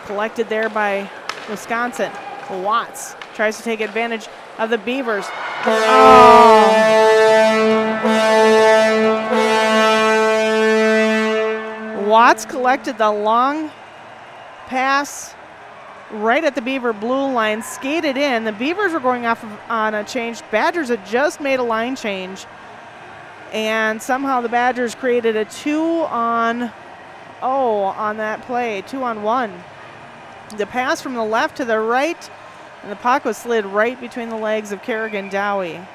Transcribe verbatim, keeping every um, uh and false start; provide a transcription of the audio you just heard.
Collected there by Wisconsin. Watts tries to take advantage of the Beavers. Oh. Watts collected the long pass right at the Beaver blue line, skated in. The Beavers were going off of, on a change. Badgers had just made a line change. And somehow the Badgers created a two on, oh, on that play, two on one. The pass from the left to the right, and the puck was slid right between the legs of Kerrigan Dowie.